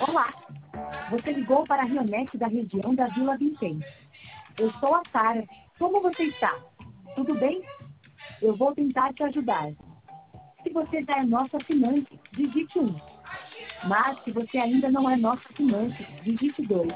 Olá, você ligou para a Rionete da região da Vila Vicente. Eu sou a Sara. Como você está? Tudo bem? Eu vou tentar te ajudar. Se você já é nosso assinante, digite 1. Mas se você ainda não é nosso assinante, digite 2.